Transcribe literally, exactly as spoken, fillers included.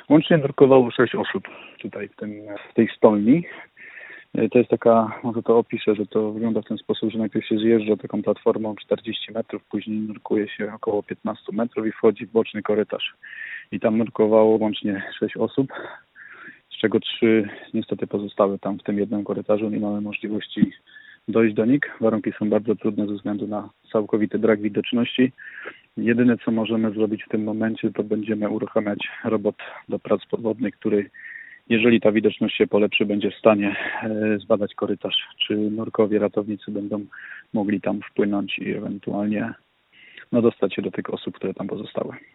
Łącznie nurkowało sześć osób tutaj w, tym, w tej stolni. To jest taka, może to opiszę, że to wygląda w ten sposób, że najpierw się zjeżdża taką platformą czterdzieści metrów, później nurkuje się około piętnaście metrów i wchodzi w boczny korytarz. I tam nurkowało łącznie sześć osób, z czego trzy niestety pozostały tam w tym jednym korytarzu. Nie mamy możliwości dojść do nich. Warunki są bardzo trudne ze względu na całkowity brak widoczności. Jedyne, co możemy zrobić w tym momencie, to będziemy uruchamiać robot do prac podwodnych, który, jeżeli ta widoczność się polepszy, będzie w stanie zbadać korytarz, czy nurkowie, ratownicy będą mogli tam wpłynąć i ewentualnie no, dostać się do tych osób, które tam pozostały.